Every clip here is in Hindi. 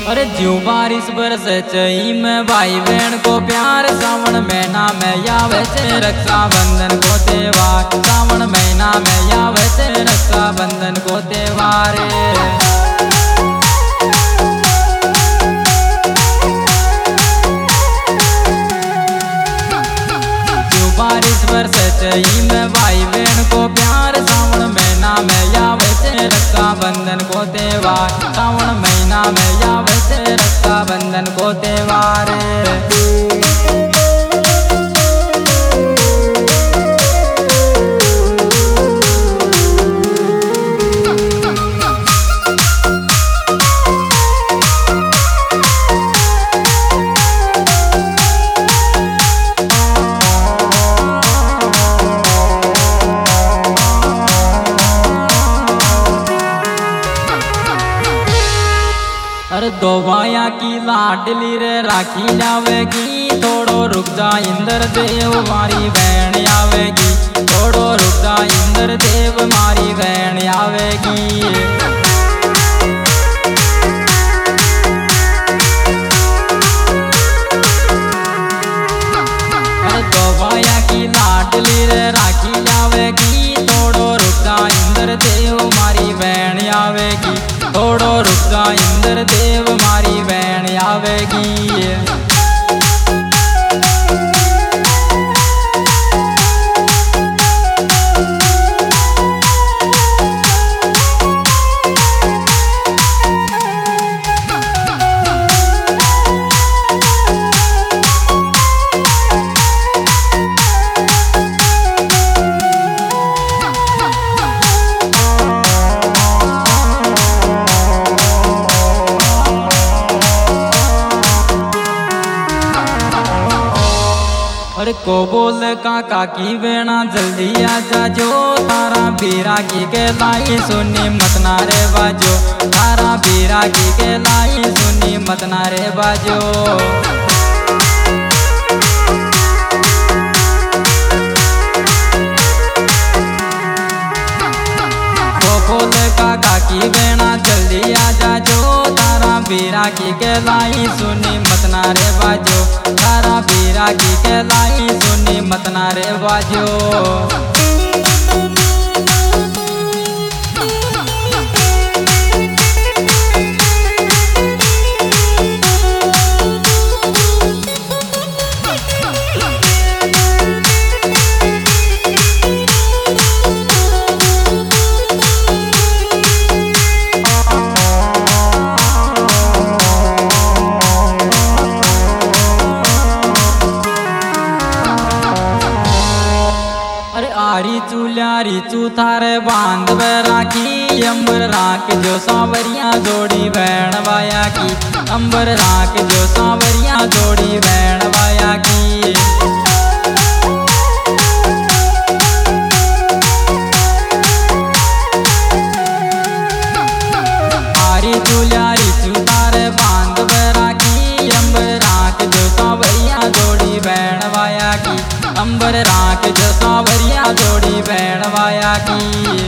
अरे ज्यों बारिश बरसे चई में भाई बहन को प्यार। सावन महीना में आवे छे रक्षाबंधन को त्योहार। सावन महीना में आवे छे रक्षाबंधन को त्योहार। ज्यों बारिश बरसे चई में भाई बहन को प्यार। सावन महीना में आवे छे रक्षाबंधन को त्योहार। सावन महीना में आवे छे रक्षाबंधन को त्योहार। अरे दो भाया की लाडली रे राखी लावेगी। थोड़ो रुक जा इंद्र देव मारी बहन आवेगी। थोड़ो रुक जा इंद्र देव मारी बहन आवेगी। अरे दो भाया की लाडली रे राखी लावेगी। थोड़ो रुक जा इंद्र देव मारी बहन आवेगी। थोड़ो रुक जा इंद्र देव मारी बहन आवेगी। अरे को बोल काका की बेना जल्दी आजा जो। तारा बीरा की के लाई सुनी मत ना रे बाजो। तारा बीरा की के लाई सुनी मत ना रे बाजो। को बोल काका की बेना जल्दी आजा जो। तारा बीरा की के लाई सुनी मत ना रे बाजो। तारा बीरा की के लाई सुनी मत ना रे बाजो। आरी चूल्यारी चू थारे बांध राखी। अंबर राख जो सावरिया जोड़ी बहन वाया की। अंबर राख जो सावरिया जोड़ी बहन वाया की। आरी चूल्यारी चू थारे बांध राखी। अंबर राख जो सावरिया जोड़ी बहन वाया की। अंबर राख जो सावरिया जोड़ी बहन वाया की।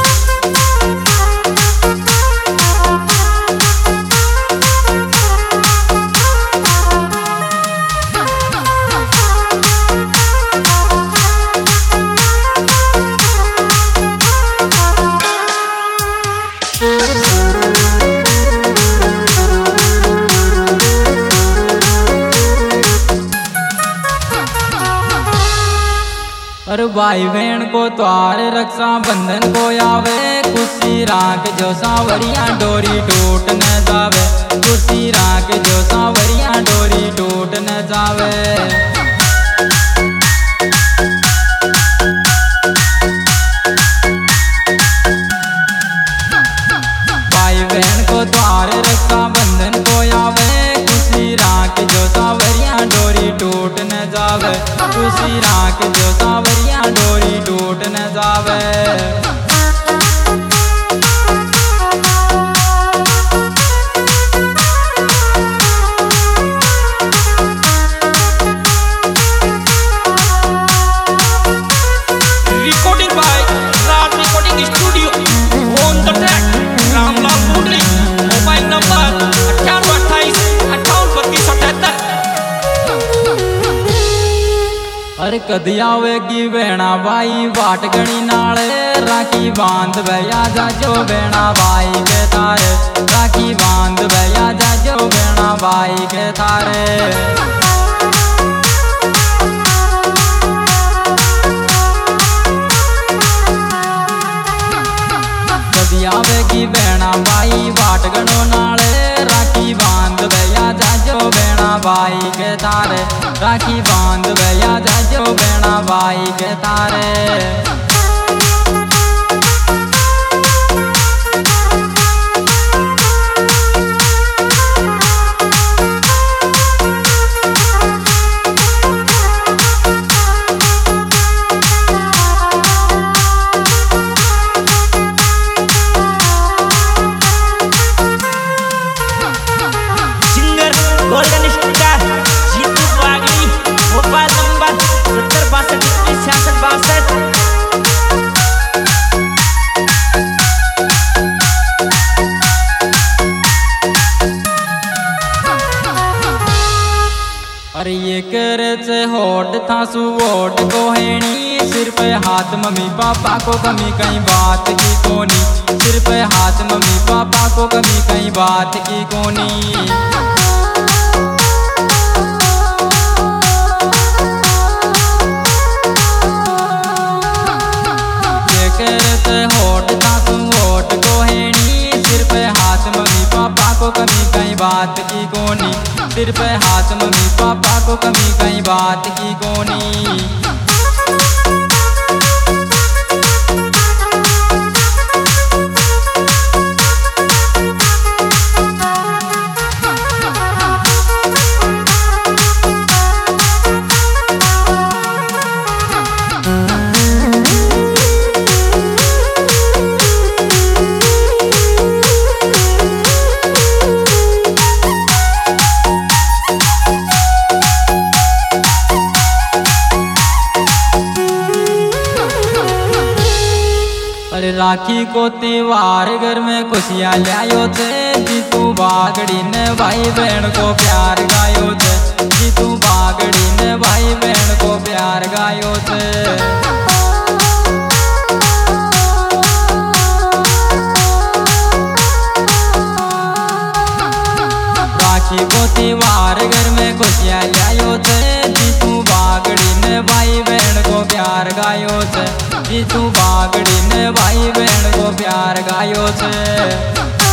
अरे भाई बहन को त्योहार रक्षाबंधन को आवे। खुशी राख जो सावरिया डोरी टूट न जावे। खुशी राख जो सावरिया डोरी टूट न जावे। भाई बहन को त्योहार रक्षाबंधन को आवे। खुशी राख जो सावरिया डोरी टूट न जावे। खुशी राख जो सावरिया डोरी टूट न जावे। Recording by Raj Recording Studio on the track Ramlal Putri। Mobile number 9828 अरे कदी आवेगी बेणा बाई बाट गणी नाले राखी बांध भैया जाजो बेणा बाई के थारे राखी बांध भैया जाजो बेणा बाई के थारे आवेगी बेणा बाई बाट गणो नाले राखी बांध भैया जाजो बेणा बाई के थारे राखी बांध भैया जाजो बेणा बाई के थारे golden star Jitu Bagdi Bhopal number 7062 अरे ये करे से होट था सुवोट को हेणी सिर पे हाथ मम्मी पापा को कमी कहीं बात की कोनी सिर पे हाथ मम्मी पापा को कमी कहीं बात की कोनी होट था तुम होट को हेणी सिर पे हाथ मम्मी पापा को कमी कहीं बात की कोनी सिर पे हाथ मम्मी पापा को कमी कहीं बात की कोनी अरे राखी को त्योहार घर में खुशियाँ लायो थे जीतू बागड़ी ने भाई बहन को प्यार गायो थे जीतू बागड़ी ने भाई बहन को प्यार गायो थे राखी को त्योहार घर में खुशियाँ लायो थे जीतू बागड़ी ने भाई बहन को प्यार गायो थे जीतू बागड़ी ने भाई बहन को प्यार गायो थे।